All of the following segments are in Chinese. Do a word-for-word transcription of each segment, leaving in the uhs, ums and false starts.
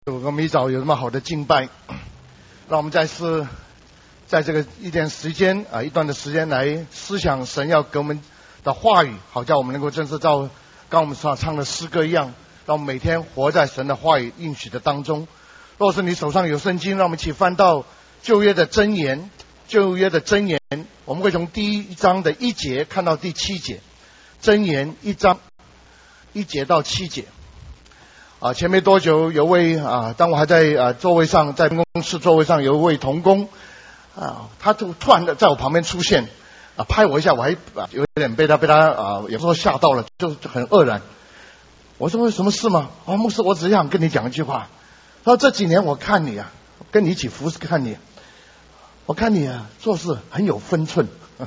有个米早有这么好的敬拜，让我们再次在这个一点时间啊，一段的时间来思想神要给我们的话语，好叫我们能够真是照刚我们所唱的诗歌一样，让我们每天活在神的话语应许的当中。若是你手上有圣经，让我们一起翻到旧约的箴言，旧约的箴言，我们会从第一章的一节看到第七节，箴言一章一节到七节。啊，前没多久，有位啊，当我还在啊座位上，在办公室座位上，有一位同工啊，他就突然的在我旁边出现，啊，拍我一下，我还啊有点被他被他啊，有时候吓到了，就就很愕然。我说有什么事吗？哦，牧师，我只想跟你讲一句话。他说这几年我看你啊，跟你一起服侍看你，我看你啊做事很有分寸。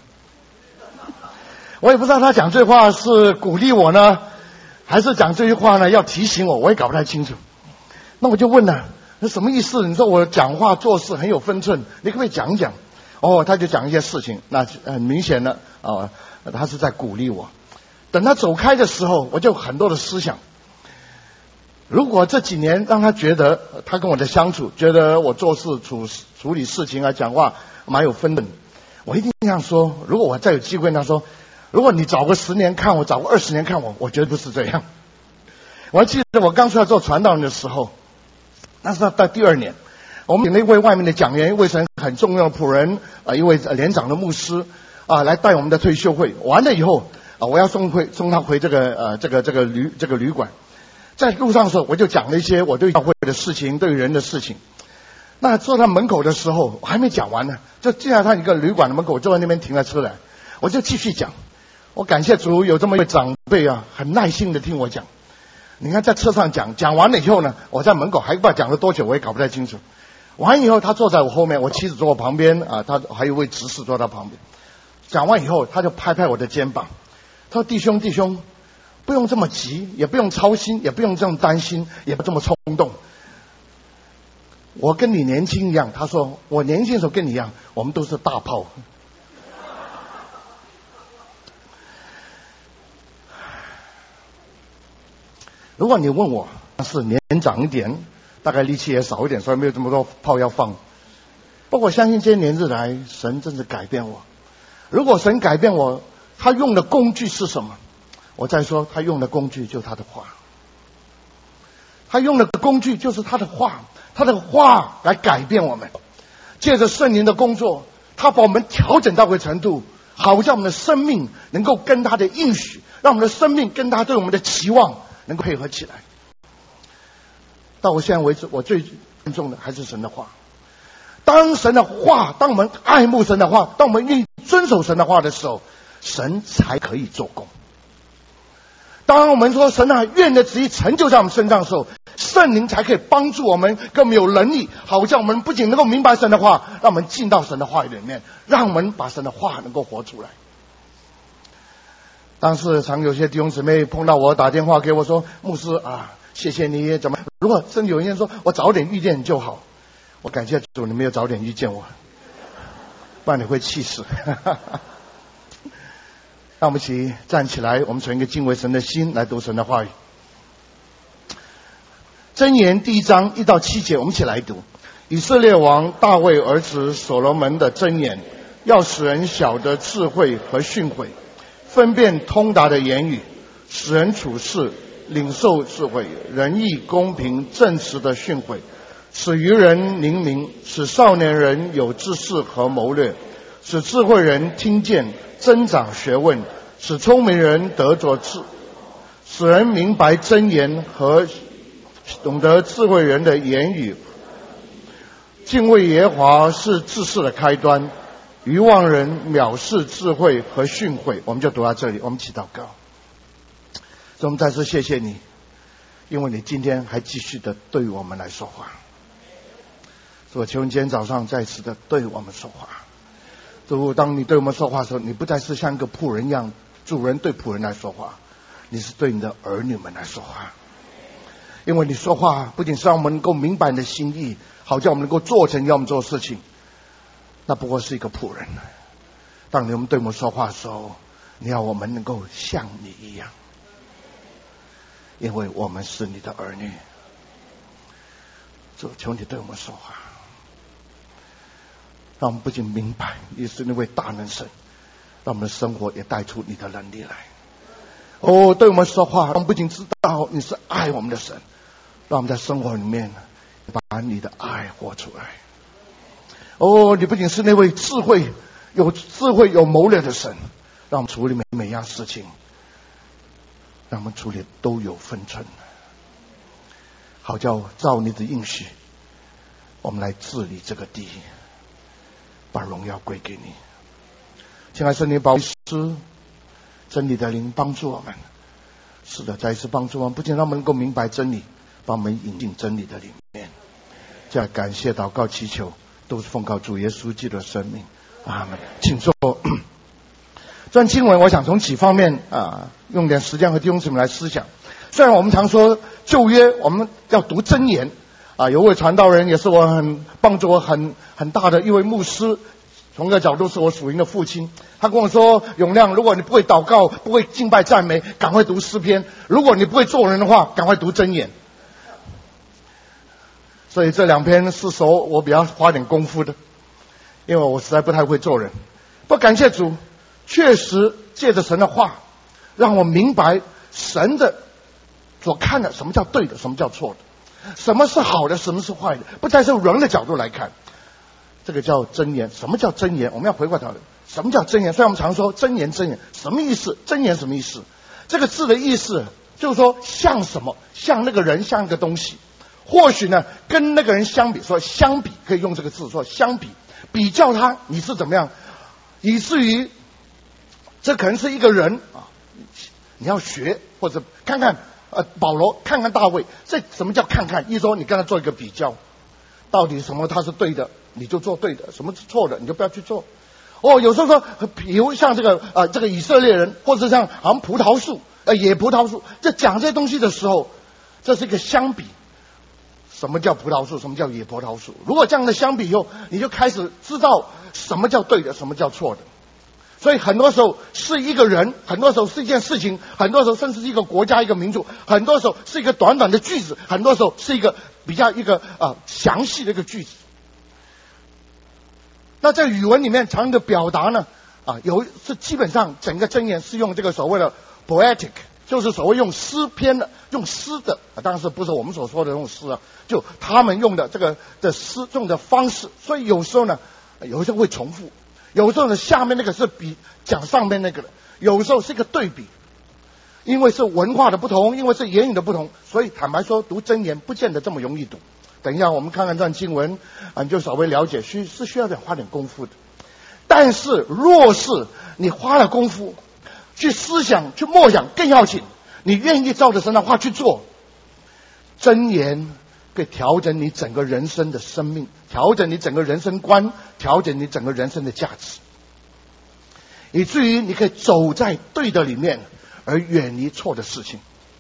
我也不知道他讲这话是鼓励我呢，还是讲这句话呢要提醒我，我也搞不太清楚。那我就问了，那什么意思？你说我讲话做事很有分寸，你可不可以讲一讲？哦，他就讲一些事情，那很明显的啊，他是在鼓励我。等他走开的时候，我就很多的思想。如果这几年让他觉得他跟我的相处，觉得我做事处处理事情啊，讲话蛮有分寸，我一定这样说。如果我再有机会跟他说，如果你找个十年看我，找个二十年看我，我觉得不是这样。我还记得我刚出来做传道人的时候，那是到第二年，我们请了一位外面的讲员，一位神很重要的仆人啊，一位连长的牧师啊，来带我们的退休会。完了以后啊，我要送回送他回这个呃这个这个旅这个旅馆。在路上的时候，我就讲了一些我对教会的事情，对人的事情。那坐在门口的时候，我还没讲完呢，就进来他一个旅馆的门口，就在那边停了车来，我就继续讲。我感谢主有这么一位长辈啊，很耐心的听我讲。你看在车上讲，讲完了以后呢，我在门口还不知道讲了多久，我也搞不太清楚。完以后他坐在我后面，我妻子坐我旁边啊，他还有一位执事坐在旁边。讲完以后，他就拍拍我的肩膀，他说：“弟兄弟兄，不用这么急，也不用操心，也不用这么担心，也不这么冲动。我跟你年轻一样。”他说：“我年轻的时候跟你一样，我们都是大炮。”如果你问我是年长一点，大概力气也少一点，所以没有这么多炮要放。不过我相信这些年日来，神真是改变我。如果神改变我，他用的工具是什么？我再说，他用的工具就是他的话。他用的工具就是他的话，他的话来改变我们。借着圣灵的工作，他把我们调整到一个程度，好让我们的生命能够跟他的应许，让我们的生命跟他对我们的期望能够配合起来。到我现在为止，我最看重的还是神的话。当神的话，当我们爱慕神的话，当我们愿意遵守神的话的时候，神才可以做工。当我们说神啊，愿的旨意成就在我们身上的时候，圣灵才可以帮助我们，更没有能力，好叫我们不仅能够明白神的话，让我们进到神的话语里面，让我们把神的话能够活出来。当时常有些弟兄姊妹碰到我打电话给我说：“牧师啊，谢谢你，怎么？如果真有人说我早点遇见你就好。”我感谢主，你没有早点遇见我，不然你会气死。让我们一起站起来，我们存一个敬畏神的心来读神的话语。箴言第一章一到七节，我们一起来读。以色列王大卫儿子所罗门的箴言，要使人晓得智慧和训诲，分辨通达的言语，使人处事领受智慧，仁义公平正直的训诲，使愚人灵明，使少年人有知识和谋略，使智慧人听见增长学问，使聪明人得着智，使人明白真言和懂得智慧人的言语。敬畏耶和华是智识的开端，愚妄人藐视智慧和训诲。我们就读到这里，我们一起祷告。所以我们再次谢谢你，因为你今天还继续的对我们来说话。所以我求你今天早上再次的对我们说话。主，当你对我们说话的时候，你不再是像一个仆人一样，主人对仆人来说话，你是对你的儿女们来说话。因为你说话不仅是让我们能够明白你的心意，好叫我们能够做成要我们做的事情，那不过是一个仆人。当你们对我们说话的时候，你要我们能够像你一样，因为我们是你的儿女。 主，求你对我们说话，让我们不仅明白你是那位大能神，让我们的生活也带出你的能力来。哦，对我们说话，我们不仅知道你是爱我们的神，让我们在生活里面把你的爱活出来。哦，你不仅是那位智慧有智慧有谋略的神，让我们处理每每样事情，让我们处理都有分寸，好叫照你的应许，我们来治理这个地，把荣耀归给你。亲爱的圣灵保师，真理的灵帮助我们，是的，再一次帮助我们，不仅让我们能够明白真理，把我们引进真理的里面。这样感谢祷告祈求，都是奉靠主耶稣基督的生命，阿们。请坐。这段经文我想从几方面啊，用点时间和弟兄姊妹来思想。虽然我们常说旧约我们要读箴言啊，有位传道人也是我很帮助我很很大的一位牧师，从这个角度是我属灵的父亲。他跟我说，永亮，如果你不会祷告，不会敬拜赞美，赶快读诗篇；如果你不会做人的话，赶快读箴言。所以这两篇是首我比较花点功夫的，因为我实在不太会做人。不，感谢主，确实借着神的话，让我明白神的所看的什么叫对的，什么叫错的，什么是好的，什么是坏的，不再是人的角度来看。这个叫箴言。什么叫箴言？我们要回过头来，什么叫箴言？虽然我们常说箴言箴言，什么意思？箴言什么意思？这个字的意思就是说像什么，像那个人，像一个东西。或许呢跟那个人相比，说相比，可以用这个字说相比，比较他你是怎么样，以至于这可能是一个人啊，你要学或者看看呃保罗，看看大卫，这什么叫看看？一说你跟他做一个比较，到底什么他是对的，你就做对的；什么是错的，你就不要去做。哦，有时候说，比如像这个呃这个以色列人，或者像好像葡萄树呃野葡萄树，在讲这些东西的时候，这是一个相比。什么叫葡萄树？什么叫野葡萄树？如果这样的相比以后，你就开始知道什么叫对的，什么叫错的。所以很多时候是一个人，很多时候是一件事情，很多时候甚至是一个国家、一个民族，很多时候是一个短短的句子，很多时候是一个比较一个呃详细的一个句子。那在语文里面常用的表达呢，啊，有是基本上整个箴言是用这个所谓的 poetic。就是所谓用诗篇的，用诗的，啊、当然是不是我们所说的用诗啊，就他们用的这个的诗用的方式，所以有时候呢，有时候会重复，有时候呢下面那个是比讲上面那个的，有时候是一个对比，因为是文化的不同，因为是言语的不同，所以坦白说读箴言不见得这么容易读。等一下我们看看这段经文啊，你就稍微了解，需是需要点花点功夫的。但是若是你花了功夫去思想去默想，更要紧你愿意照着神的话去做，箴言可以调整你整个人生的生命，调整你整个人生观，调整你整个人生的价值，以至于你可以走在对的里面，而远离错的事情。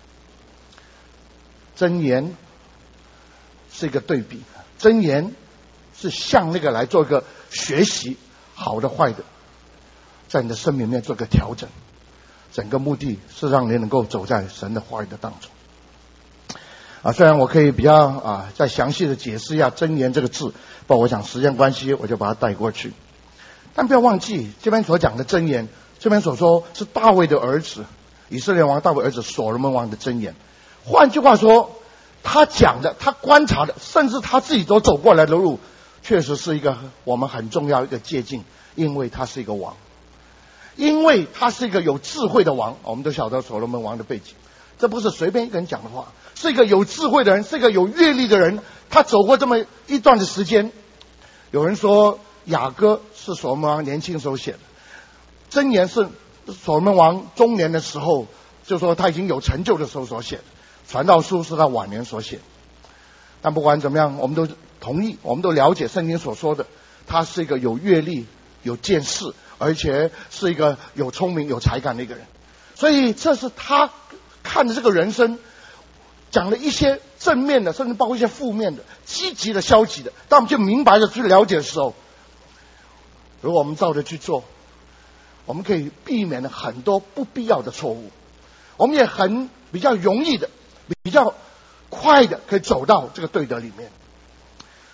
箴言是一个对比，箴言是向那个来做一个学习，好的坏的在你的生命里面做个调整，整个目的是让你能够走在神的话语的当中。啊，虽然我可以比较啊再详细的解释一下箴言这个字，不过我想时间关系我就把它带过去。但不要忘记这边所讲的箴言，这边所说是大卫的儿子，以色列王大卫儿子所罗门王的箴言。换句话说，他讲的，他观察的，甚至他自己所走过来的路，确实是一个我们很重要的一个借鉴，因为他是一个王。因为他是一个有智慧的王，我们都晓得所罗门王的背景，这不是随便一个人讲的话，是一个有智慧的人，是一个有阅历的人，他走过这么一段的时间。有人说雅歌是所罗门王年轻时候写的，箴言是所罗门王中年的时候，就说他已经有成就的时候所写的，传道书是他晚年所写的。但不管怎么样，我们都同意，我们都了解圣经所说的，他是一个有阅历有见识，而且是一个有聪明有才干的一个人。所以这是他看的这个人生，讲了一些正面的，甚至包括一些负面的，积极的消极的，当我们就明白的去了解的时候，如果我们照着去做，我们可以避免了很多不必要的错误，我们也很比较容易的比较快的可以走到这个对的里面。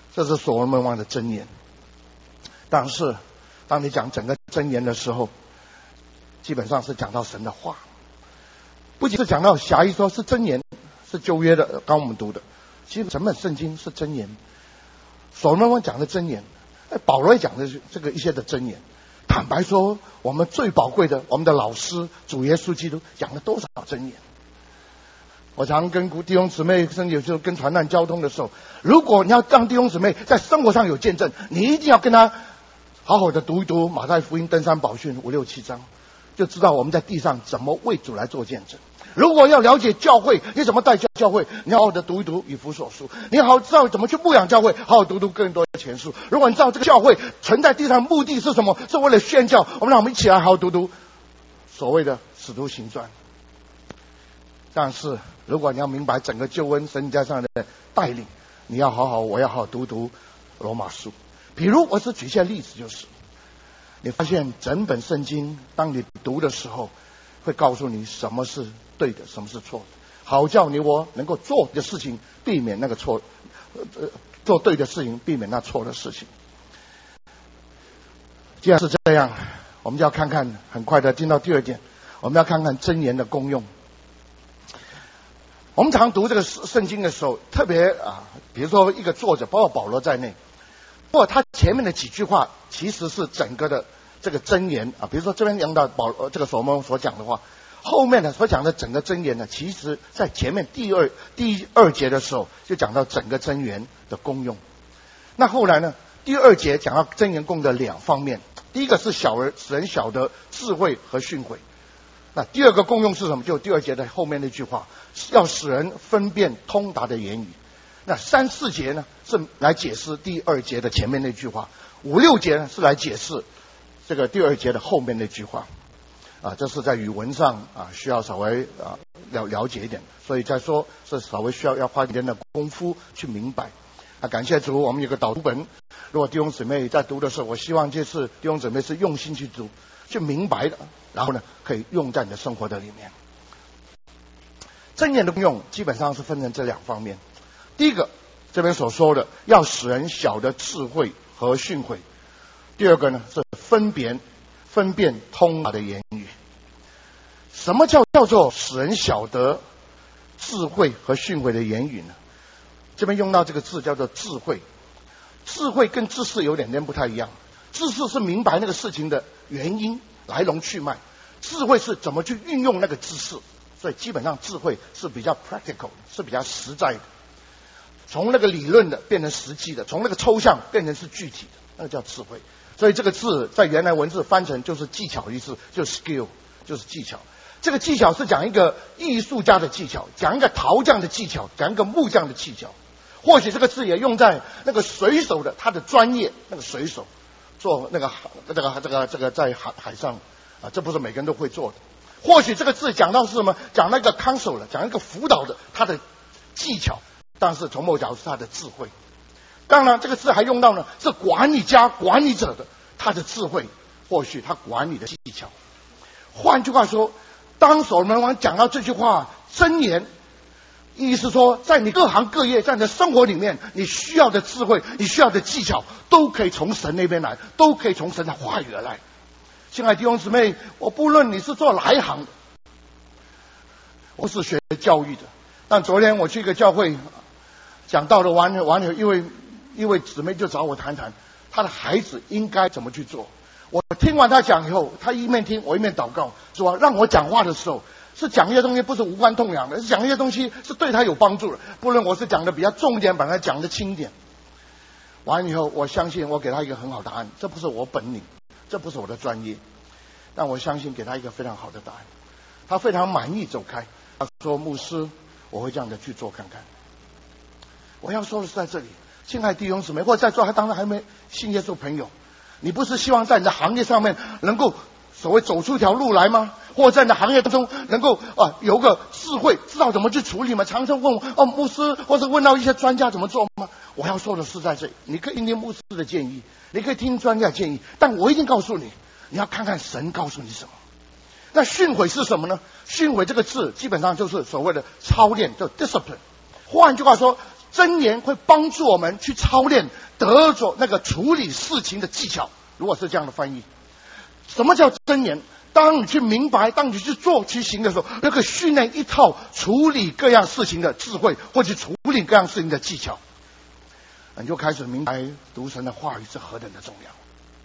这是所罗门王的箴言。但是当你讲整个箴言的时候，基本上是讲到神的话，不仅是讲到狭义说是箴言，是旧约的，刚我们读的，其实整本圣经是箴言。所罗门王讲的箴言，保罗也讲的这个一些的箴言。坦白说，我们最宝贵的，我们的老师主耶稣基督讲了多少箴言？我常跟弟兄姊妹，甚至有时候跟传道交通的时候，如果你要让弟兄姊妹在生活上有见证，你一定要跟他好好的读一读马太福音、登山宝训五六七章，就知道我们在地上怎么为主来做见证。如果要了解教会，你怎么带教教会，你好好的读一读以弗所书，你好好知道怎么去牧养教会，好好读读更多的前书。如果你知道这个教会存在地上的目的是什么，是为了宣教，我们让我们一起来好好读读所谓的使徒行传。但是如果你要明白整个救恩神加上的带领，你要好好我要好好读读罗马书。比如我是举一些例子，就是你发现整本圣经当你读的时候，会告诉你什么是对的，什么是错的，好叫你我能够做的事情避免那个错，呃，做对的事情避免那错的事情。既然是这样，我们就要看看，很快的进到第二点，我们要看看箴言的功用。我们常读这个圣经的时候，特别啊，比如说一个作者，包括保罗在内，不过他前面的几句话其实是整个的这个箴言啊，比如说这边讲到保这个所罗门所讲的话，后面呢所讲的整个箴言呢，其实在前面第二第二节的时候就讲到整个箴言的功用。那后来呢，第二节讲到箴言功的两方面，第一个是小儿使人晓得智慧和训诲。那第二个功用是什么？就第二节的后面那句话，要使人分辨通达的言语。那三四节呢是来解释第二节的前面那句话，五六节呢是来解释这个第二节的后面那句话。啊，这是在语文上啊需要稍微啊了了解一点，所以再说是稍微需要要花一点的功夫去明白。啊，感谢主，我们有个导读本，如果弟兄姊妹在读的时候，我希望这次弟兄姊妹是用心去读，去明白的，然后呢可以用在你的生活的里面。箴言的功用基本上是分成这两方面。第一个，这边所说的要使人晓得智慧和训诲；第二个呢是分别分辨通达的言语。什么叫叫做使人晓得智慧和训诲的言语呢？这边用到这个字叫做智慧。智慧跟知识有点点不太一样，知识是明白那个事情的原因来龙去脉，智慧是怎么去运用那个知识。所以基本上智慧是比较 practical， 是比较实在的，从那个理论的变成实际的，从那个抽象变成是具体的，那个叫智慧。所以这个字在原来文字翻成就是技巧的意思，就是 skill， 就是技巧。这个技巧是讲一个艺术家的技巧，讲一个陶匠的技巧，讲一个木匠的技巧。或许这个字也用在那个水手的他的专业，那个水手做那个这个这个这个在海海上啊，这不是每个人都会做的。或许这个字讲到是什么？讲那个 counsel 的，讲一个辅导的他的技巧，但是从某角度是他的智慧。当然这个字还用到呢，是管理家管理者的他的智慧，或许他管理的技巧。换句话说，当所罗门王讲到这句话箴言，意思说在你各行各业，在你的生活里面，你需要的智慧，你需要的技巧，都可以从神那边来，都可以从神的话语而来。亲爱的弟兄姊妹，我不论你是做哪一行的，我是学教育的，但昨天我去一个教会讲到了完了完了，因为一位姊妹就找我谈谈她的孩子应该怎么去做。我听完他讲以后，他一面听我一面祷告，说让我讲话的时候是讲一些东西不是无关痛痒的，是讲一些东西是对他有帮助的，不论我是讲的比较重一点，把它讲的轻一点。完了以后，我相信我给他一个很好答案，这不是我本领，这不是我的专业，但我相信给他一个非常好的答案。他非常满意走开，他说牧师，我会这样的去做看看。我要说的是在这里，亲爱的弟兄姊妹，或者在座他当然还没信耶稣朋友，你不是希望在你的行业上面能够所谓走出一条路来吗？或者在你的行业当中能够啊有个智慧，知道怎么去处理吗？常常问我哦，牧师，或者问到一些专家怎么做吗？我要说的是在这里，你可以听听牧师的建议，你可以听专家的建议，但我一定告诉你，你要看看神告诉你什么。那训诲是什么呢？训诲这个字基本上就是所谓的操练，叫 discipline。换句话说， 箴言会帮助我们去操练得着那个处理事情的技巧。如果是这样的翻译，什么叫箴言？当你去明白，当你去做去行的时候，那个训练一套处理各样事情的智慧，或者处理各样事情的技巧，你就开始明白读神的话语是何等的重要。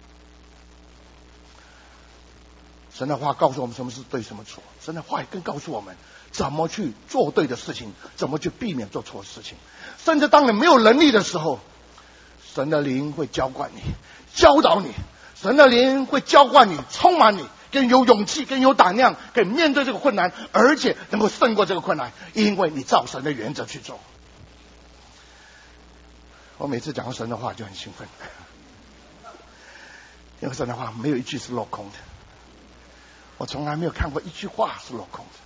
神的话告诉我们什么是对，什么错。神的话语更告诉我们怎么去做对的事情，怎么去避免做错的事情。甚至当你没有能力的时候，神的灵会浇灌你，教导你。神的灵会浇灌你，充满你，更有勇气，更有胆量，可以面对这个困难，而且能够胜过这个困难，因为你照神的原则去做。我每次讲到神的话就很兴奋，因为神的话没有一句是落空的。我从来没有看过一句话是落空的。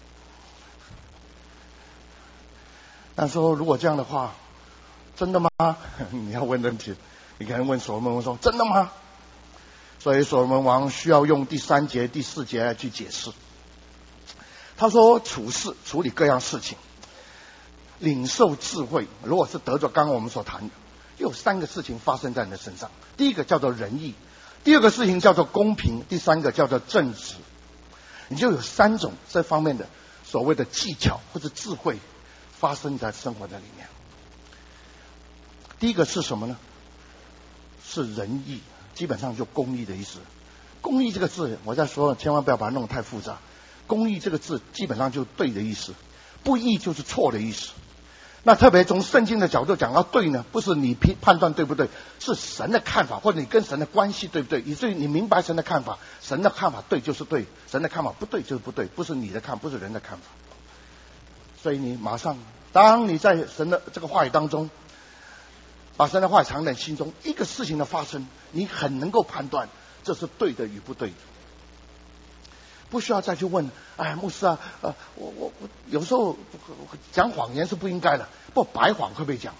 那说如果这样的话，真的吗？你要问问题，你可能问所罗门王说：“真的吗？”所以所罗门王需要用第三节、第四节来去解释。他说：“处事处理各样事情，领受智慧。如果是得着刚刚我们所谈的，有三个事情发生在你的身上。第一个叫做仁义，第二个事情叫做公平，第三个叫做正直。你就有三种这方面的所谓的技巧或者智慧发生在生活的里面。第一个是什么呢？是仁义，基本上就公义的意思。公义这个字，我在说，千万不要把它弄得太复杂。公义这个字基本上就对的意思，不义就是错的意思。那特别从圣经的角度讲到对呢，不是你判断对不对，是神的看法，或者你跟神的关系对不对，以至于你明白神的看法，神的看法对就是对，神的看法不对就是不对，不是你的看，不是人的看法。所以你马上，当你在神的这个话语当中，把神的话语藏在心中，一个事情的发生，你很能够判断这是对的与不对的。不需要再去问，哎，牧师啊，呃，我我我有时候讲谎言是不应该的，不白谎会不会讲？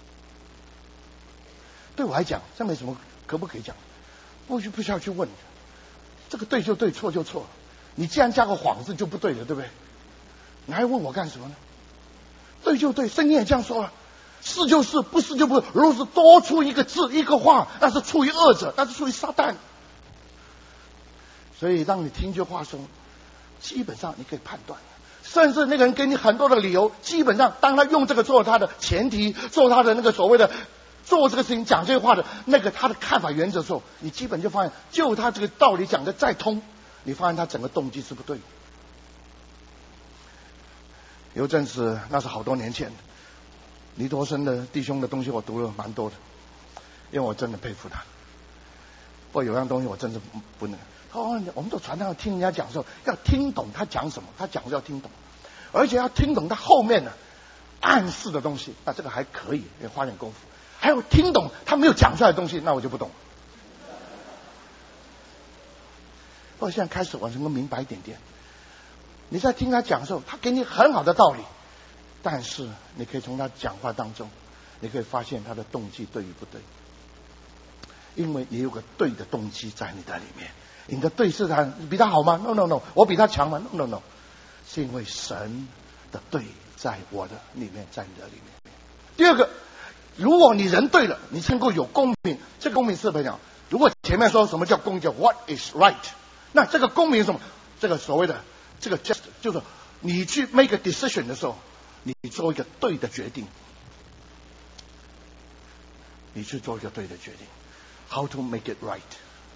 对我来讲，这没什么可不可以讲，不需不需要去问，这个对就对，错就错。你既然加个谎字就不对了，对不对？你还问我干什么呢？对就对，圣经也这样说了，是就是，不是就不是。如果是多出一个字一个话，那是出于恶者，那是出于撒旦。所以当你听一句话说，基本上你可以判断，甚至那个人给你很多的理由，基本上当他用这个做他的前提，做他的那个所谓的做这个事情讲这个话的那个他的看法原则的时候，你基本就发现，就他这个道理讲的再通，你发现他整个动机是不对的。有阵子那是好多年前，尼陀生的弟兄的东西我读了蛮多的，因为我真的佩服他。不过有样东西我真是不能。哦，我们都传道听人家讲的时候，要听懂他讲什么，他讲的要听懂，而且要听懂他后面的暗示的东西，那这个还可以，要花点功夫。还有听懂他没有讲出来的东西，那我就不懂。不过现在开始我能够明白一点点。你在听他讲的时候，他给你很好的道理，但是你可以从他讲话当中，你可以发现他的动机对与不对，因为你有个对的动机在你的里面。你的对是他比他好吗 ？No No No， 我比他强吗 ？No No No， 是因为神的对在我的里面，在你的里面。第二个，如果你人对了，你能够有公平。这个公平是什么？如果前面说什么叫公平，叫 What is right， 那这个公平是什么？这个所谓的这个 just 就是你去 make a decision 的时候，你做一个对的决定，你去做一个对的决定。How to make it right？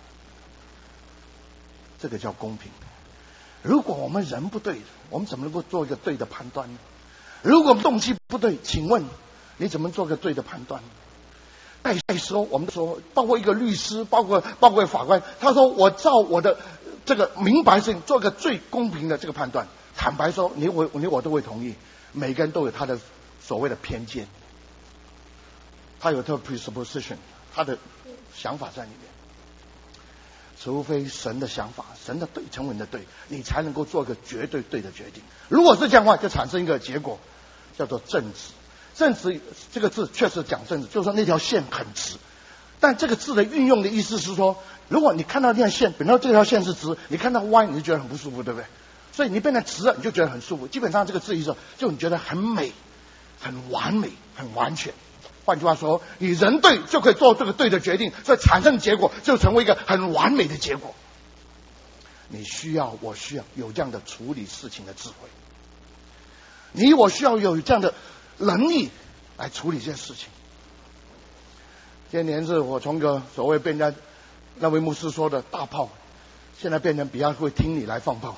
这个叫公平。如果我们人不对，我们怎么能够做一个对的判断呢？如果动机不对，请问你怎么做个对的判断呢？再说，我们说，包括一个律师，包括包括法官，他说我照我的这个明白性做个最公平的这个判断。坦白说，你我你我都会同意，每个人都有他的所谓的偏见，他有他的 presupposition， 他的想法在里面。除非神的想法，神的对成为你的对，你才能够做个绝对对的决定。如果是这样的话，就产生一个结果，叫做正直。正直这个字确实讲正直，就是说那条线很直。但这个字的运用的意思是说，如果你看到那条线，比如说这条线是直，你看到歪，你就觉得很不舒服，对不对？所以你变成直了，你就觉得很舒服。基本上这个字意思就你觉得很美， 很完美、很完全。换句话说，你人对就可以做这个对的决定，所以产生的结果就成为一个很完美的结果。你需要，我需要有这样的处理事情的智慧。你我需要有这样的能力来处理这些事情。今年是我从个所谓被人家那位牧师说的大炮，现在变成比较会听你来放炮。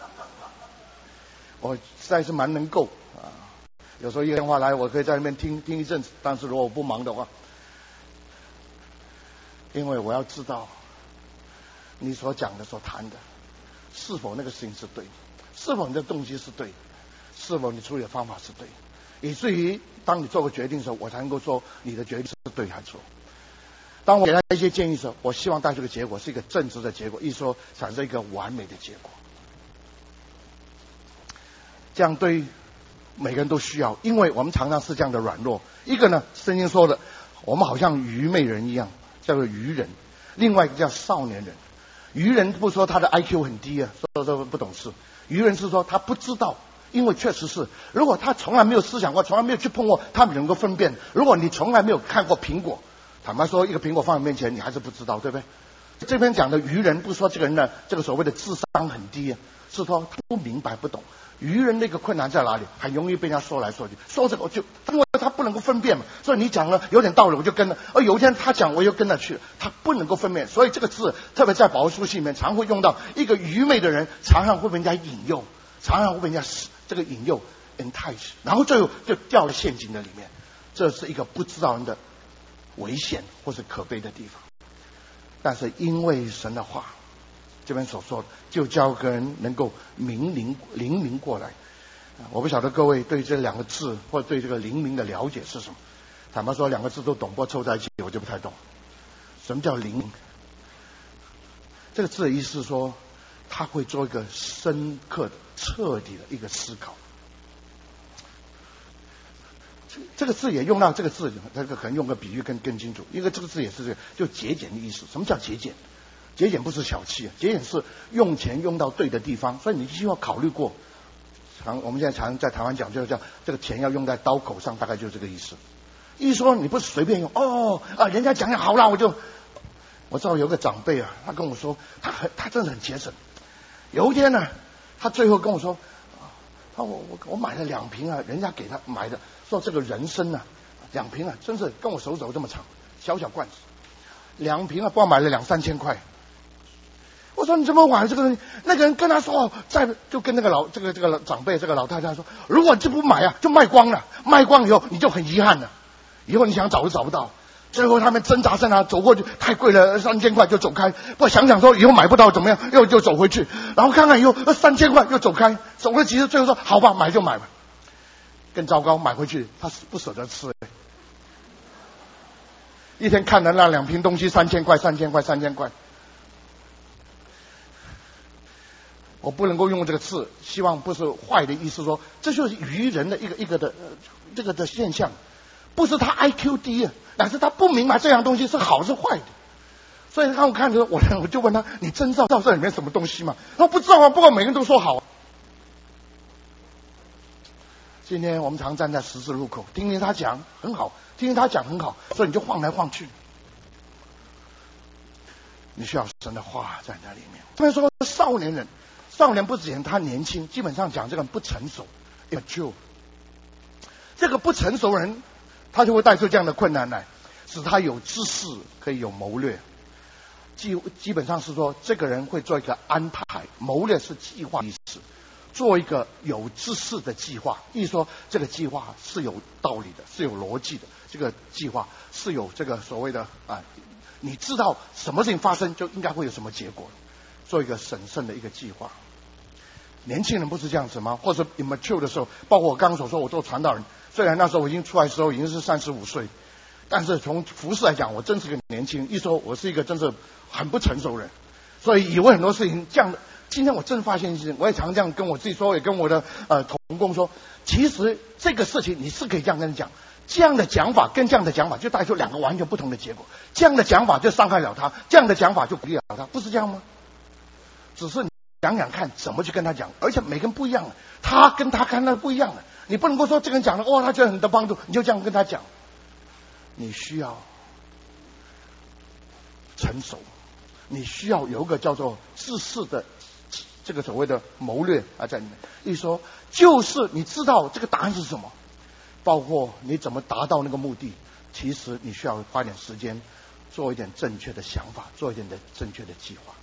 我实在是蛮能够啊，有时候一个电话来，我可以在那边听听一阵子。但是如果我不忙的话，因为我要知道你所讲的、所谈的，是否那个事情是对的，是否你的动机是对的，是否你处理的方法是对的，以至于当你做个决定的时候，我才能够说你的决定是对还是错。当我给他一些建议的时候，我希望带出个结果是一个正直的结果，一说产生一个完美的结果。这样对每个人都需要，因为我们常常是这样的软弱。一个呢，圣经说的，我们好像愚昧人一样，叫做愚人；另外一个叫少年人。愚人不说他的 I Q 很低啊，说说不懂事。愚人是说他不知道，因为确实是，如果他从来没有思想过，从来没有去碰过，他能够分辨。如果你从来没有看过苹果，坦白说，一个苹果放在面前，你还是不知道，对不对？这边讲的愚人，不是说这个人呢，这个所谓的智商很低啊，是说他不明白、不懂。愚人那个困难在哪里？很容易被人家说来说去，说这个就因为他不能够分辨嘛，所以你讲了有点道理，我就跟了。而有一天他讲，我又跟了去了，他不能够分辨。所以这个字，特别在保罗书信里面，常会用到一个愚昧的人，常常会被人家引诱，常常会被人家这个引诱 entice， 然后最后就掉了陷阱的里面。这是一个不知道人的危险或是可悲的地方。但是因为神的话，这边所说的，就教个人能够明灵灵明过来。我不晓得各位对这两个字或者对这个灵明的了解是什么。坦白说，两个字都懂，不过凑在一起我就不太懂。什么叫灵明？这个字的意思是说，他会做一个深刻的、彻底的一个思考。这个字也用到这个字，这个可能用个比喻更更清楚。一个这个字也是这个，就节俭的意思。什么叫节俭？节俭不是小气，节俭是用钱用到对的地方，所以你需要考虑过。常我们现在常在台湾讲，就是叫这个钱要用在刀口上，大概就是这个意思。意思说你不是随便用哦啊，人家讲讲好了，我就我知道有个长辈啊，他跟我说，他很他真的很节省。有一天呢，他最后跟我说，他我我我买了两瓶啊，人家给他买的，说这个人参啊，两瓶啊，真是跟我手肘这么长，小小罐子，两瓶啊，不知道买了两三千块。我说你怎么买这个东西？那个人跟他说，在就跟那个老这个这个长辈这个老太太说，如果你这不买啊，就卖光了，卖光以后你就很遗憾了，以后你想找都找不到。最后他们挣扎挣扎走过去，太贵了，三千块就走开。不过想想说以后买不到怎么样，又就走回去，然后看看以后三千块又走开，走了几次，最后说好吧，买就买吧。更糟糕，买回去他不舍得吃，一天看了那两瓶东西三千块，三千块，三千块。我不能够用这个字，希望不是坏的意思说，这就是愚人的一个一个的、呃、这个的现象，不是他 I Q 低啊，乃是他不明白这样东西是好是坏的。所以当我看着我，我就问他：“你真知道这里面什么东西吗？”他说：“不知道啊，不过每个人都说好。”今天我们常站在十字路口，听听他讲很好，听听他讲很好，所以你就晃来晃去。你需要神的话在那里面。这边说少年人。少年不只言他年轻，基本上讲这个人不成熟 immature。 这个不成熟人，他就会带出这样的困难来，使他有知识可以有谋略。基基本上是说，这个人会做一个安排，谋略是计划意思，做一个有知识的计划。意思说，这个计划是有道理的，是有逻辑的，这个计划是有这个所谓的啊，你知道什么事情发生就应该会有什么结果，做一个审慎的一个计划。年轻人不是这样子吗？或者 immature 的时候，包括我刚刚所说，我做传道人，虽然那时候我已经出来的时候已经是三十五岁，但是从服事来讲，我真是个年轻人。一说我是一个真是很不成熟人，所以以为很多事情这样的。今天我真发现一件事情，我也常这样跟我自己说，也跟我的呃同工说，其实这个事情你是可以这样跟人讲，这样的讲法跟这样的讲法就带出两个完全不同的结果。这样的讲法就伤害了他，这样的讲法就鼓励了他，不是这样吗？只是你想想看怎么去跟他讲，而且每个人不一样，他跟他看的不一样的，你不能够说这个人讲的哇，他觉得很得帮助，你就这样跟他讲。你需要成熟，你需要有一个叫做知识的这个所谓的谋略啊在里面。意思说，就是你知道这个答案是什么，包括你怎么达到那个目的，其实你需要花点时间，做一点正确的想法，做一点的正确的计划。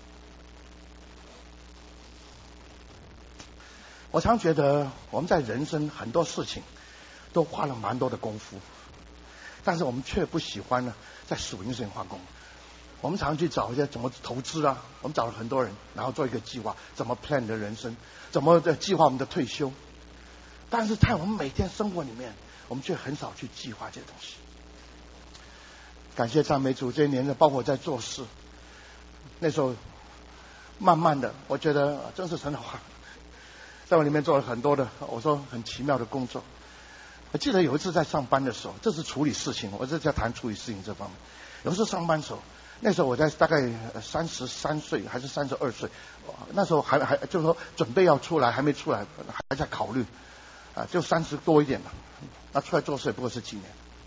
我常觉得我们在人生很多事情都花了蛮多的功夫，但是我们却不喜欢呢在属灵上花功。我们常去找一些怎么投资啊，我们找了很多人，然后做一个计划，怎么 plan 你的人生，怎么计划我们的退休。但是在我们每天生活里面，我们却很少去计划这些东西。感谢赞美主，这些年的包括在做事，那时候慢慢的，我觉得真是神的话，在我里面做了很多的，我说很奇妙的工作。我记得有一次在上班的时候，这是处理事情，我是在谈处理事情这方面。有一次上班的时候，那时候我在大概三十三岁还是三十二岁，那时候还还就是说准备要出来，还没出来，还在考虑啊，就三十多一点了。那出来做事也不过是几年。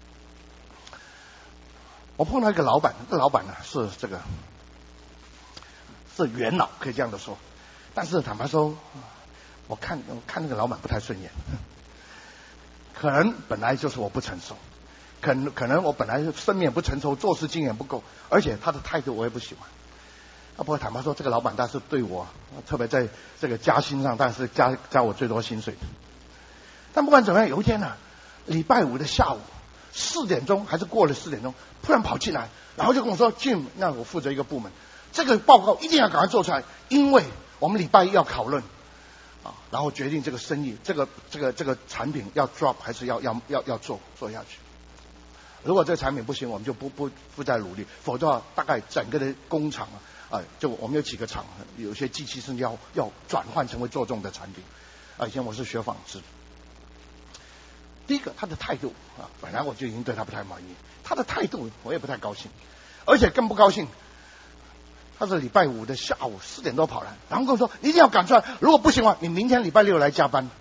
我碰到一个老板，这个老板呢是这个是元老，可以这样的说。但是坦白说，我看我看那个老板不太顺眼。可能本来就是我不成熟，可能可能我本来生命也不成熟，做事经验不够，而且他的态度我也不喜欢。啊，不过坦白说，这个老板他是对我，特别在这个加薪上，但是加加我最多薪水的。但不管怎么样，有一天呢、啊，礼拜五的下午四点钟还是过了四点钟，突然跑进来，然后就跟我说 ：“Jim， 那我负责一个部门，这个报告一定要赶快做出来，因为我们礼拜一要讨论。”啊，然后决定这个生意，这个这个这个产品要 drop 还是要要要要做做下去。如果这个产品不行，我们就不不不再努力，否则大概整个的工厂啊，啊，就我们有几个厂，有些机器是要要转换成为做这种的产品。啊，以前我是学纺织。第一个，他的态度啊，本来我就已经对他不太满意，他的态度我也不太高兴，而且更不高兴。他是礼拜五的下午四点多跑来，然后跟我说：“你一定要赶出来，如果不行的话，你明天礼拜六来加班。”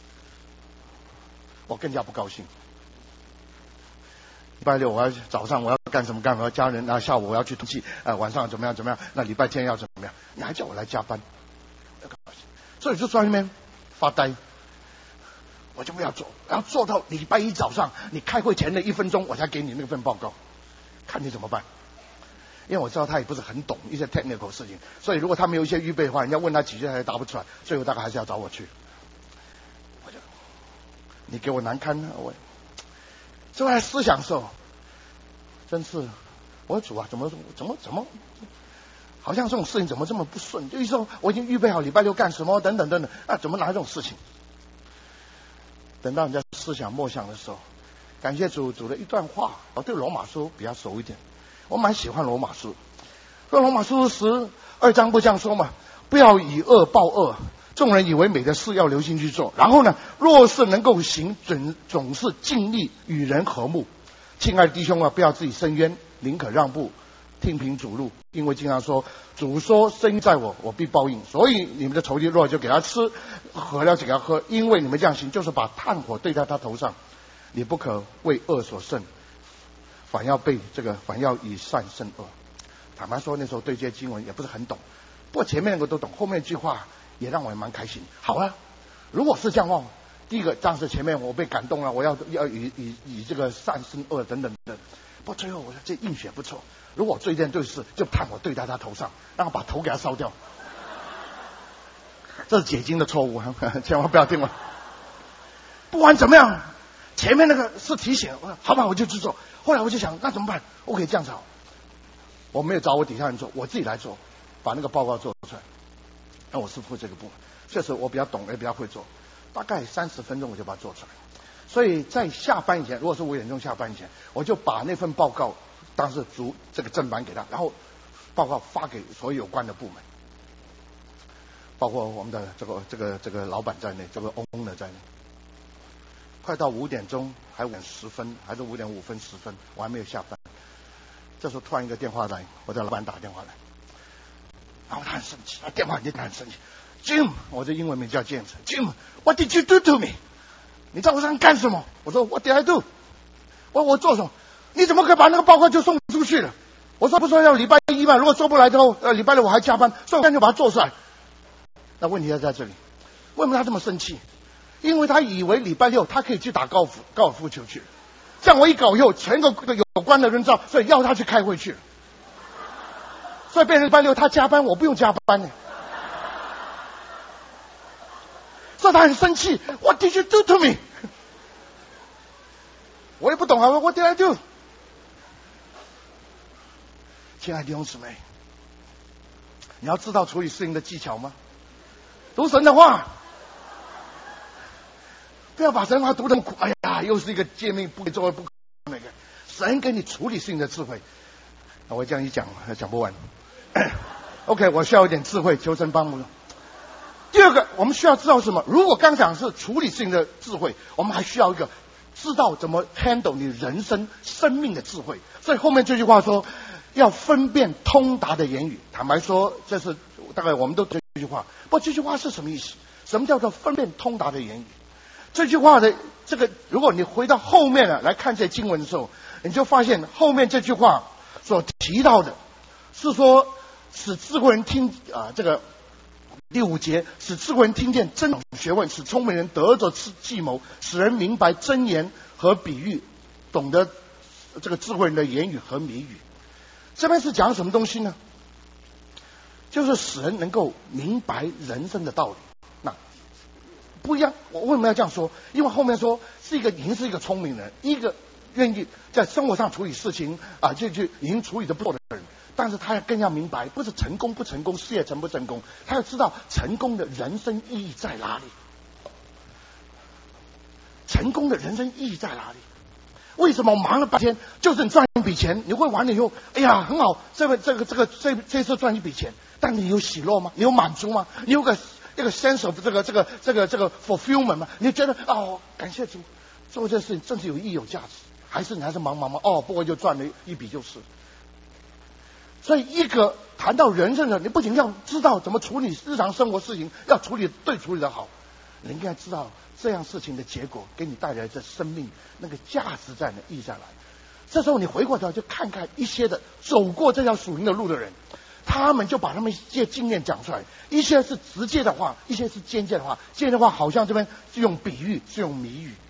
我更加不高兴。礼拜六我要早上我要干什么干什么，我要家人，然后下午我要去登记，呃，晚上怎么样怎么样，那礼拜天要怎么样？你还叫我来加班，所以就坐在那边发呆，我就不要做，然后做到礼拜一早上，你开会前的一分钟，我才给你那份报告，看你怎么办。因为我知道他也不是很懂一些 technical 事情，所以如果他没有一些预备的话，人家问他几句他也答不出来，最后大概还是要找我去。我就，你给我难堪，我，就在思想的时候，真是，我主啊，怎么怎么怎么，好像这种事情怎么这么不顺？就一说我已经预备好礼拜六干什么，等等等等，啊，怎么拿这种事情？等到人家思想默想的时候，感谢主，主的一段话，我对罗马书比较熟一点。我蛮喜欢罗马书，说罗马书十二章不这样说嘛？不要以恶报恶，众人以为美的事要留心去做。然后呢，若是能够行，准总是尽力与人和睦。亲爱的弟兄啊，不要自己伸冤，宁可让步，听凭主路。因为经常说，主说生意在我，我必报应。所以你们的仇敌若就给他吃，喝了就给他喝，因为你们这样行，就是把炭火对在他头上。你不可为恶所胜，反要被这个，反要以善胜恶。坦白说，那时候对这些经文也不是很懂，不过前面那个都懂，后面一句话也让我蛮开心。好了，如果是这样的话，第一个当时前面我被感动了，我要要以以以这个善胜恶等等的。不过最后我说这应选不错，如果做一件对事，就炭火对在他头上，让他把头给他烧掉。这是解经的错误，千万不要听了。不管怎么样，前面那个是提醒，好吧，我就去做。后来我就想，那怎么办？我可以这样子好，我没有找我底下人做，我自己来做，把那个报告做出来。那我是负这个部门，确实我比较懂，也比较会做，大概三十分钟我就把它做出来。所以在下班以前，如果是五点钟下班以前，我就把那份报告当时逐这个正版给他，然后报告发给所有有关的部门，包括我们的这个这个这个老板在内，这个 owner 在内。快到五点钟，还五点十分，还是五点五分十分，我还没有下班。这时候突然一个电话来，我的老板打电话来， 然后他很生气，他电话里他很生气 ，Jim， 我的英文名叫 James，Jim，What did you do to me？ 你在我身上干什么？我说 What did I do？ 我我做什么？你怎么可以把那个报告就送出去了？我说不说要礼拜一嘛，如果做不来之后，呃，礼拜六我还加班，所以我现在就把它做出来。那问题就在这里，为什么他这么生气？因为他以为礼拜六他可以去打高尔夫高尔夫球去，这样我一搞以后，全国有关的人知道，所以要他去开会去了。所以变成礼拜六他加班，我不用加班呢。所以他很生气 ，What did you do to me？ 我也不懂啊 ，What did I do？ 亲爱的弟兄姊妹，你要知道处理事情的技巧吗？读神的话，不要把神话读得苦。哎呀，又是一个诫命，不可以做，不可以那个。神给你处理事情的智慧。那我这样一讲，讲不完。OK， 我需要一点智慧，求神帮助。第二个，我们需要知道什么？如果刚讲是处理事情的智慧，我们还需要一个知道怎么 handle 你人生生命的智慧。所以后面这句话说，要分辨通达的言语。坦白说，这是大概我们都这句话。不过这句话是什么意思？什么叫做分辨通达的言语？这句话的这个，如果你回到后面了来看这经文的时候，你就发现后面这句话所提到的是说，使智慧人听啊，这个第五节，使智慧人听见真学问，使聪明人得着计谋，使人明白真言和比喻，懂得这个智慧人的言语和谜语。这边是讲什么东西呢？就是使人能够明白人生的道理。那不一样，我为什么要这样说？因为后面说是一个已经是一个聪明人，一个愿意在生活上处理事情啊，就就已经处理的不错的人。但是他更要明白，不是成功不成功，事业成不成功，他要知道成功的人生意义在哪里。成功的人生意义在哪里？为什么我忙了半天，就是你赚一笔钱，你会完了以后，哎呀，很好，这个这个这个这这次赚一笔钱，但你有喜乐吗？你有满足吗？你有个一个 sense of 这个这个这个这个 fulfillment 吗？你觉得哦，感谢主，做这事情真是有意义有价值，还是你还是忙忙忙？哦，不过就赚了一笔就是。所以，一个谈到人生的，你不仅要知道怎么处理日常生活事情，要处理对处理的好，你应该知道这样事情的结果给你带来的生命那个价值在哪，意义在哪。这时候你回过头就看看一些的走过这条属灵的路的人，他们就把他们一些经验讲出来，一些是直接的话，一些是间接的话。间接的话好像这边是用比喻，是用谜语。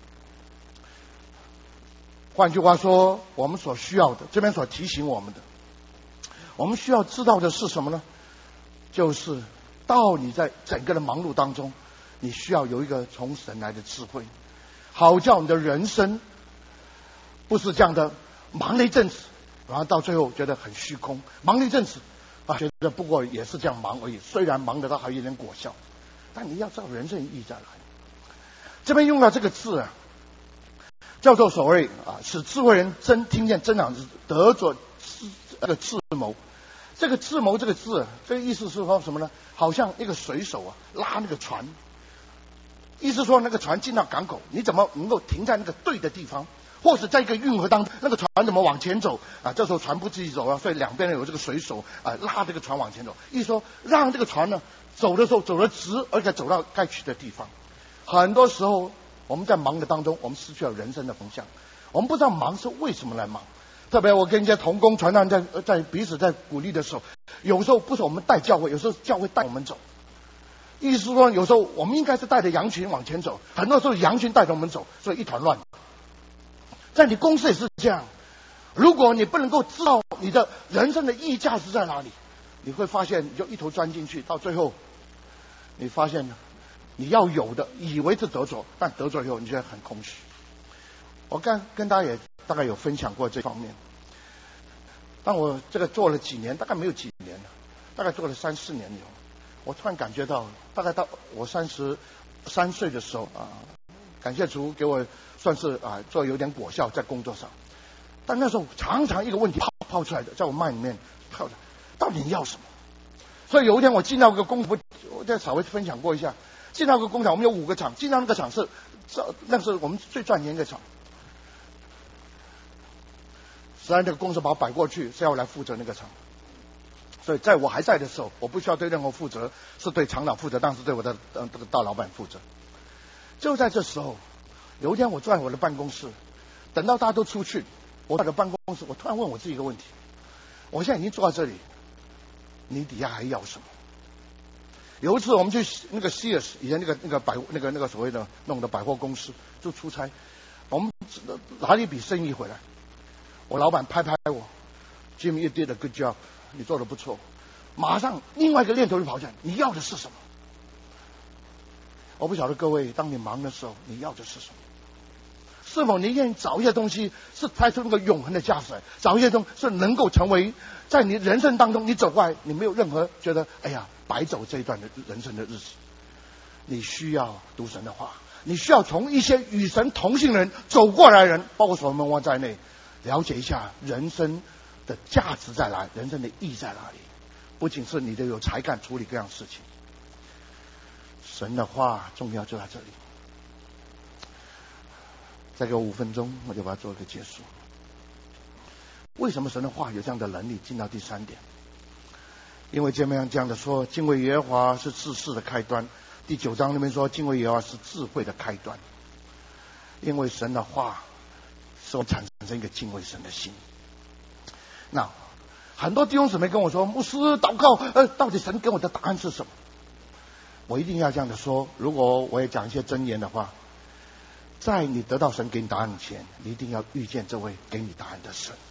换句话说，我们所需要的，这边所提醒我们的，我们需要知道的是什么呢？就是到你在整个的忙碌当中，你需要有一个从神来的智慧，好叫你的人生不是这样的忙了一阵子，然后到最后觉得很虚空，忙了一阵子啊，觉得不过也是这样忙而已，虽然忙得到还有点果效，但你要知道人生意义在哪里。这边用到这个字啊，叫做所谓啊，使智慧人真听见真长得着这个智谋。这个智谋这个字，这个意思是说什么呢？好像一个水手啊拉那个船，意思说那个船进到港口，你怎么能够停在那个对的地方，或者在一个运河当中，那个船怎么往前走啊？这时候船不自己走啊，所以两边有这个水手啊拉这个船往前走，意思说让这个船呢走的时候走得直，而且走到该去的地方。很多时候我们在忙的当中，我们失去了人生的方向，我们不知道忙是为什么来忙。特别我跟一些同工传道在在彼此在鼓励的时候，有时候不是我们带教会，有时候教会带我们走。意思是说，有时候我们应该是带着羊群往前走，很多时候羊群带着我们走，所以一团乱。在你公司也是这样，如果你不能够知道你的人生的意义价值在哪里，你会发现你就一头钻进去，到最后你发现你要有的以为是得着，但得着以后你觉得很空虚。我刚跟大家也大概有分享过这方面。当我这个做了几年，大概没有几年了，大概做了三四年以后，我突然感觉到，大概到我三十三岁的时候啊，感谢主给我算是啊做有点果效在工作上。但那时候常常一个问题泡泡出来的，在我mind里面泡着，到底你要什么？所以有一天我进到一个工厂，我再稍微分享过一下，进到一个工厂，我们有五个厂，进到那个厂是，那是我们最赚钱一个厂。实际上这个公司把我摆过去，是要来负责那个厂。 所以在我还在的时候，我不需要对任何负责，是对厂长负责，但是对我的呃这个大老板负责。就在这时候，有一天我坐在我的办公室，等到大家都出去，我到了办公室，我突然问我自己一个问题：我现在已经坐在这里，你底下还要什么？有一次我们去那个 Sears 以前那个那个百那个那个所谓的弄的百货公司就出差，我们拿了一笔生意回来，我老板拍拍我 ，Jimmy you did a good job， 你做的不错。马上另外一个念头就跑出来，你要的是什么？我不晓得各位，当你忙的时候，你要的是什么？是否你愿意找一些东西是拍出那个永恒的价值来，找一些东西是能够成为在你人生当中你走过来，你没有任何觉得哎呀白走这一段的人生的日子。你需要读神的话，你需要从一些与神同行人走过来的人，包括所罗门王在内，了解一下人生的价值在哪里，人生的意义在哪里。不仅是你的有才干处理各样事情，神的话重要就在这里。再给我五分钟，我就把它做一个结束。为什么神的话有这样的能力？进到第三点，因为这样这样的说，敬畏耶和华是治世的开端。第九章里面说，敬畏耶和华是智慧的开端。因为神的话使我产生一个敬畏神的心。那很多弟兄姊妹跟我说，牧师祷告，呃，到底神给我的答案是什么？我一定要这样的说，如果我也讲一些箴言的话，在你得到神给你答案前，你一定要遇见这位给你答案的神。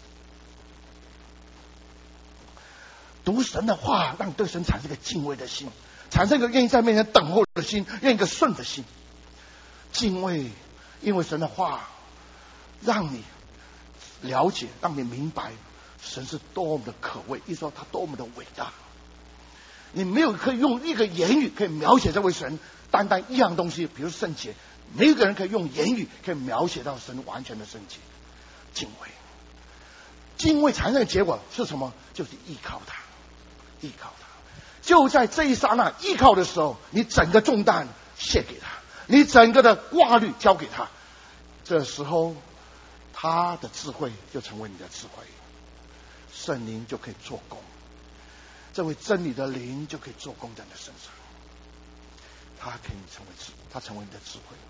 读神的话，让对神产生一个敬畏的心，产生一个愿意在面前等候的心，愿意一个顺的心。敬畏，因为神的话让你了解，让你明白神是多么的可畏，一说他多么的伟大。你没有可以用一个言语可以描写这位神，单单一样东西，比如圣洁，没有一个人可以用言语可以描写到神完全的圣洁。敬畏，敬畏产生的结果是什么？就是依靠他，依靠他。就在这一刹那依靠的时候，你整个重担卸给他，你整个的挂虑交给他，这时候他的智慧就成为你的智慧，圣灵就可以做工，这位真理的灵就可以做工在你的身上，他可以成为智，他成为你的智慧。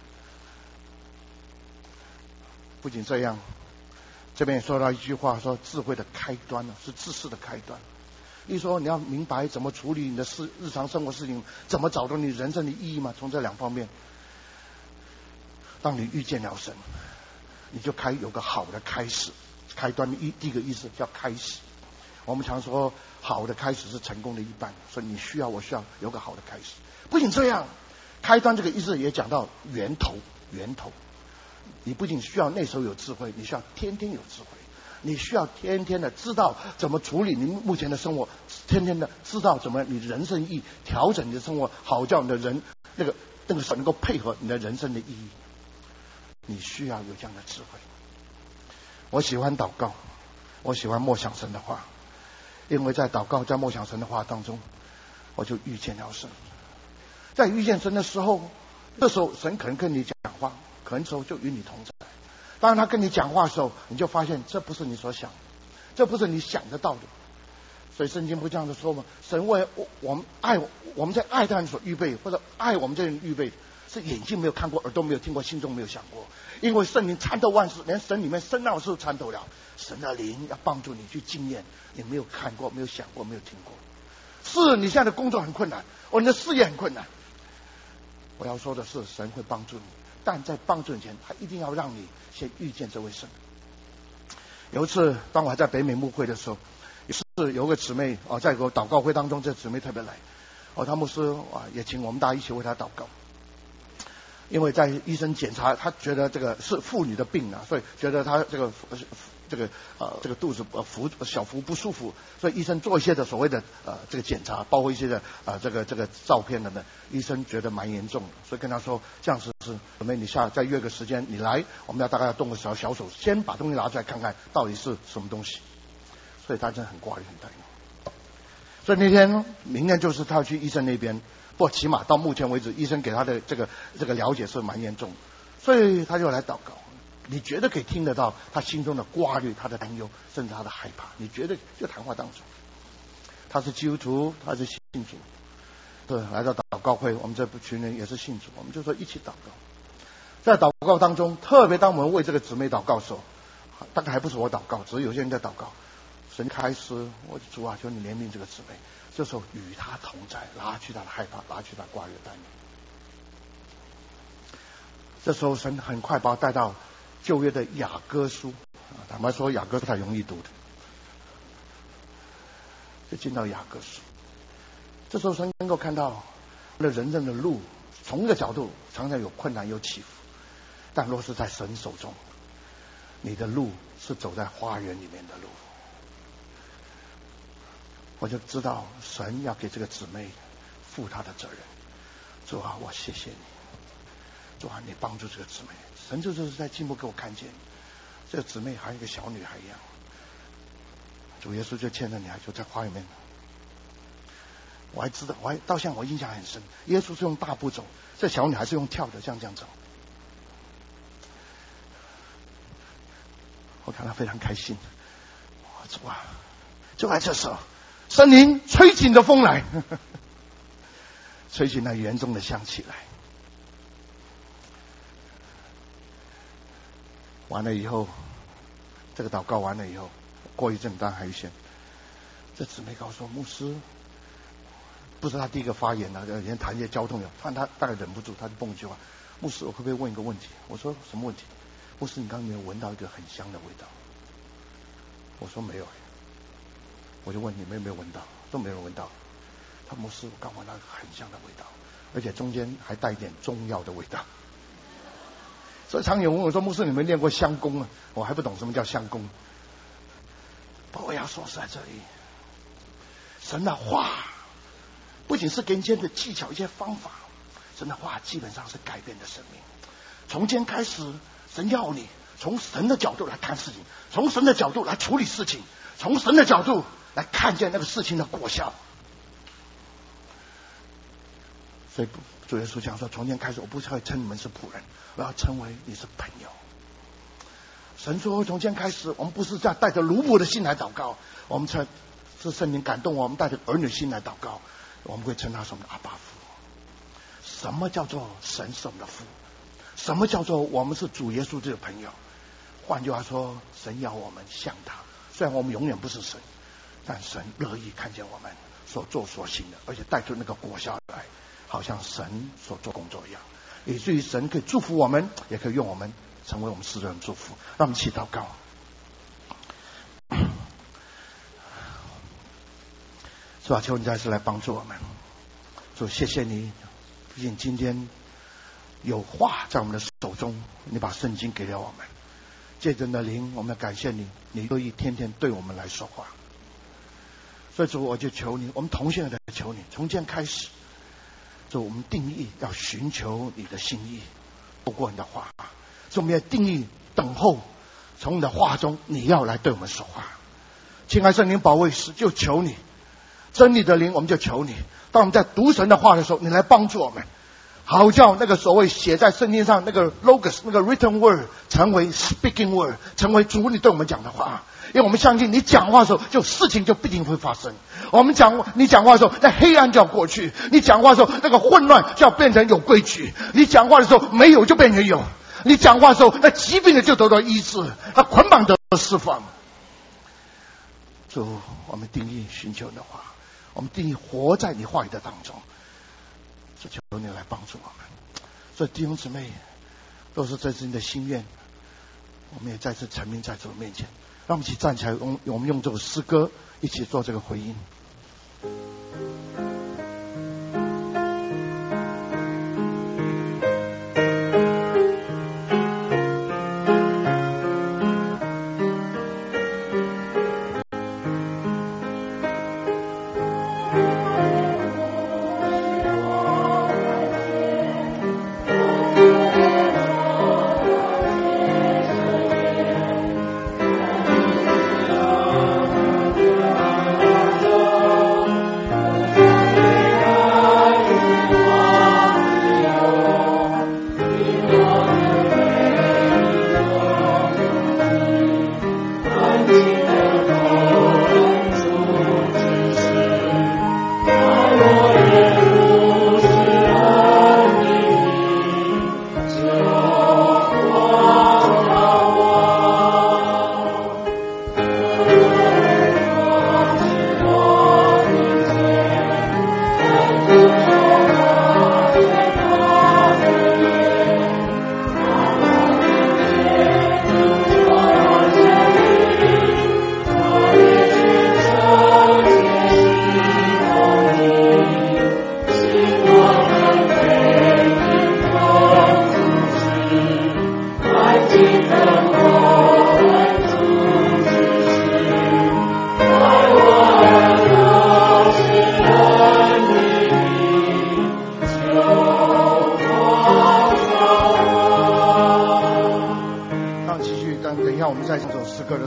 不仅这样，这边也说到一句话，说智慧的开端呢是知识的开端。一说你要明白怎么处理你的事日常生活事情，怎么找到你人生的意义嘛？从这两方面，当你遇见了神，你就开有个好的开始。开端一第一个意思叫开始。我们常说好的开始是成功的一半，所以你需要我需要有个好的开始。不仅这样，开端这个意思也讲到源头，源头。你不仅需要那时候有智慧，你需要天天有智慧，你需要天天的知道怎么处理你目前的生活，天天的知道怎么你人生意义，调整你的生活，好叫你的人那个那个能够配合你的人生的意义。你需要有这样的智慧。我喜欢祷告，我喜欢默想神的话，因为在祷告在默想神的话当中，我就遇见了神。在遇见神的时候，这时候神可能跟你讲话，可能时候就与你同在。当他跟你讲话的时候，你就发现这不是你所想的，这不是你想得到的。所以圣经不这样子说吗？神为我们爱我们在爱他人所预备，或者爱我们这人预备，是眼睛没有看过，耳朵没有听过，心中没有想过。因为圣灵参透万事，连神里面深奥的事都参透了。神的灵要帮助你去经验你没有看过、没有想过、没有听过。是你现在的工作很困难，哦，你的事业很困难。我要说的是，神会帮助你，但在帮助你前，他一定要让你先遇见这位神。有一次，当我还在北美牧会的时候，也是有个姊妹啊，在个祷告会当中，这姊妹特别来，哦，他牧师啊也请我们大家一起为他祷告。因为在医生检查，他觉得这个是妇女的病啊，所以觉得他这个这个呃这个肚子呃腹小腹不舒服，所以医生做一些的所谓的呃这个检查，包括一些的呃这个这个照片等等，医生觉得蛮严重的，所以跟他说这样子是准备你下再约个时间你来，我们要大概要动个小小手，先把东西拿出来看看到底是什么东西，所以他真的很挂虑很担忧。所以那天明天就是他要去医生那边。不过起码到目前为止，医生给他的这个这个了解是蛮严重的，所以他就来祷告。你觉得可以听得到他心中的挂虑、他的担忧，甚至他的害怕，你觉得就谈话当中。 他是基督徒，他是信主。对，来到祷告会，我们这群人也是信主，我们就说一起祷告。在祷告当中，特别当我们为这个姊妹祷告的时候，大概还不是我祷告，只是有些人在祷告。神开始，我主啊，求你怜悯这个姊妹。这时候与他同在，拿去他的害怕，拿去他挂月担忧。这时候神很快把我带到旧约的雅歌书，坦白说雅歌不太容易读的，就进到雅歌书。这时候神能够看到我的人生的路，从一个角度常常有困难有起伏，但若是在神手中，你的路是走在花园里面的路。我就知道神要给这个姊妹负她的责任。主啊，我谢谢你。主啊，你帮助这个姊妹。神就是在进步给我看见，这个姊妹还有一个小女孩一样。主耶稣就牵着女孩就在花园里面。我还知道，我还到现在我印象很深。耶稣是用大步走，这小女孩是用跳的，这样这样走。我看她非常开心。主啊，就在这时候。圣灵吹紧的风来，呵呵吹紧那园中的香气来。完了以后，这个祷告完了以后，过一阵当海鲜，这姊妹告诉我，牧师，不是他第一个发言了，连谈一些交通有，看他大概忍不住，他就蹦一句话：牧师，我可不可以问一个问题？我说什么问题？牧师，你刚刚有没有闻到一个很香的味道？我说没有。我就问你们有没有闻到？都没有闻到。他牧师，我刚闻到很香的味道，而且中间还带一点中药的味道。所以常有人问我说，牧师，你们练过香功啊？我还不懂什么叫香功。不过我要说是在这里，神的话不仅是给你一些的技巧、一些方法，神的话基本上是改变的生命。从今天开始，神要你从神的角度来看事情，从神的角度来处理事情，从神的角度来看见那个事情的果效。所以主耶稣讲说，从今天开始，我不会称你们是仆人，我要称为你是朋友。神说，从今天开始，我们不是这样带着奴仆的心来祷告，我们才是圣灵感动我们，带着儿女的心来祷告，我们会称他是我们的阿爸父。什么叫做神是我们的父？什么叫做我们是主耶稣这个朋友？换句话说，神要我们像他，虽然我们永远不是神，但神乐意看见我们所做所行的，而且带出那个果效来，好像神所做工作一样，以至于神可以祝福我们，也可以用我们成为我们世人祝福。让我们一起祷告。主啊，求你再次来帮助我们。主，谢谢你，毕竟今天有话在我们的手中，你把圣经给了我们，借着你的灵，我们感谢你，你乐意天天对我们来说话。所以主，我就求你，我们同心的求你，从今天开始，主，我们定义要寻求你的心意，透过你的话，所以我们要定义等候，从你的话中你要来对我们说话。亲爱圣灵保惠师，就求你真理的灵，我们就求你，当我们在读神的话的时候，你来帮助我们，好叫那个所谓写在圣经上那个 logos 那个 written word 成为 speaking word， 成为主你对我们讲的话。因为我们相信你讲话的时候，就事情就必定会发生。我们讲你讲话的时候，那黑暗就要过去；你讲话的时候，那个混乱就要变成有规矩；你讲话的时候，没有就变成有；你讲话的时候，那疾病的就得到医治，那捆绑得到释放。主，我们定义寻求你的话，我们定义活在你话语的当中。主，求你来帮助我们。所以弟兄姊妹，都是这是你的心愿，我们也再次陈明在主面前。让我们一起站起来，我们用这首诗歌一起做这个回应。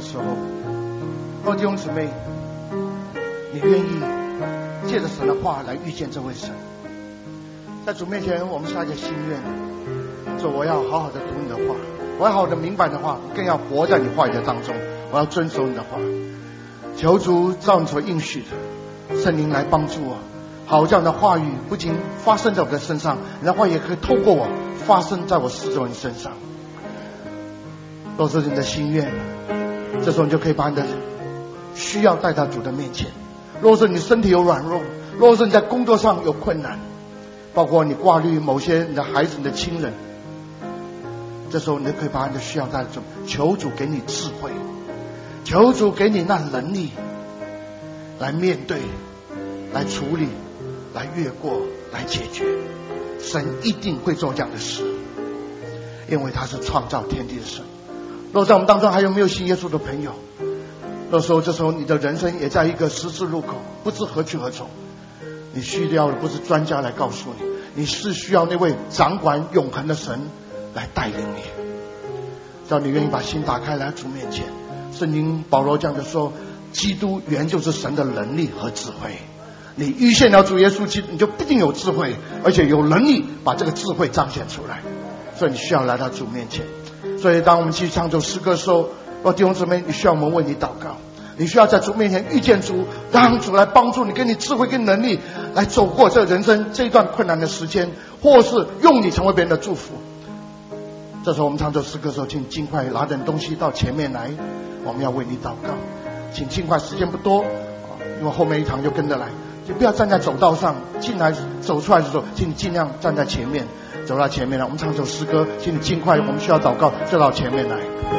时候，若弟兄姊妹，你愿意借着神的话来遇见这位神，在主面前我们下一个心愿，说我要好好的读你的话，我要好好的明白你的话，更要活在你话语的当中，我要遵守你的话。求主照你所应许的圣灵来帮助我，好这样的话语不仅发生在我的身上，你的话也可以透过我发生在我四周人身上。若是你的心愿，这时候你就可以把你的需要带到主的面前。若是你身体有软弱，若是你在工作上有困难，包括你挂虑某些你的孩子、你的亲人，这时候你就可以把你的需要带到主，求主给你智慧，求主给你那能力来面对、来处理、来越过、来解决。神一定会做这样的事，因为他是创造天地的神。若在我们当中还有没有信耶稣的朋友，那时候这时候你的人生也在一个十字路口，不知何去何从，你需要的不是专家来告诉你，你是需要那位掌管永恒的神来带领你。只要你愿意把心打开来主面前，圣经保罗这样的说，基督原就是神的能力和智慧。你遇见了主耶稣基督，你就必定有智慧，而且有能力把这个智慧彰显出来。所以你需要来到主面前。所以当我们去唱这首诗歌的时候，若弟兄姊妹，你需要我们为你祷告，你需要在主面前遇见主，让主来帮助你，给你智慧跟能力来走过这人生这一段困难的时间，或是用你成为别人的祝福。这时候我们唱这首诗歌的时候，请尽快拿点东西到前面来，我们要为你祷告。请尽快，时间不多，因为后面一堂就跟着来，就不要站在走道上，进来走出来的时候，请你尽量站在前面，走到前面来。我们唱这首诗歌，请你尽快，我们需要祷告，就到前面来，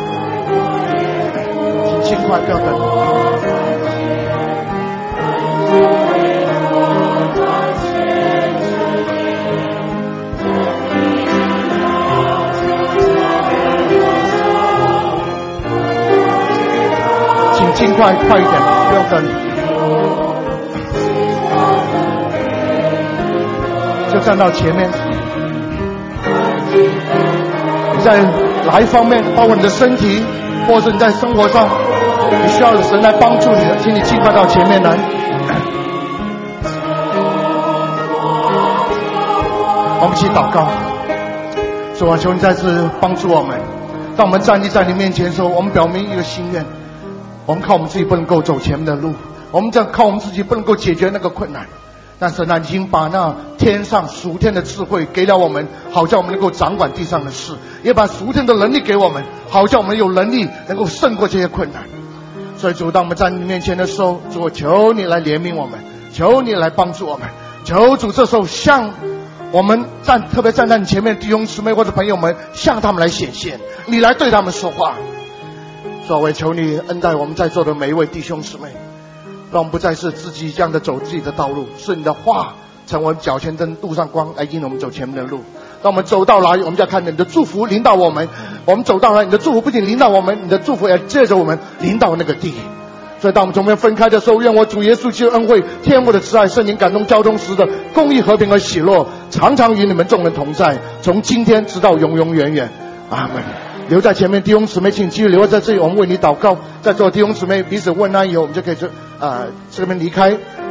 请尽快，不要等。请尽快，快一点，不要等。就站到前面。你在哪一方面，包括你的身体，或者你在生活上，你需要神来帮助你的，请你尽快到前面来。我们一起祷告，主啊，求你再次帮助我们。当我们站立在你面前的时候，我们表明一个心愿，我们靠我们自己不能够走前面的路，我们这样靠我们自己不能够解决那个困难。但是呢，已经把那天上属天的智慧给了我们，好叫我们能够掌管地上的事，也把属天的能力给我们，好叫我们有能力能够胜过这些困难。所以主，当我们站你面前的时候，主，求你来怜悯我们，求你来帮助我们，求主这时候向我们站，特别站在你前面的弟兄姊妹或者朋友们，向他们来显现，你来对他们说话。所以我求你恩待我们在座的每一位弟兄姊妹，让我们不再是自己这样的走自己的道路，是你的话成为脚前灯，路上光，来引我们走前面的路。当我们走到哪里，我们就要看你的祝福临到我们。我们走到哪里，你的祝福不仅临到我们，你的祝福也借着我们临到那个地。所以当我们从面分开的时候，愿我主耶稣基督恩惠、天父的慈爱、圣灵感动交通时的公义、和平和喜乐，常常与你们众人同在，从今天直到永永远远。阿门。留在前面弟兄姊妹，请继续留在这里，我们为你祷告。在座弟兄姊妹彼此问安以后，我们就可以这呃这边离开。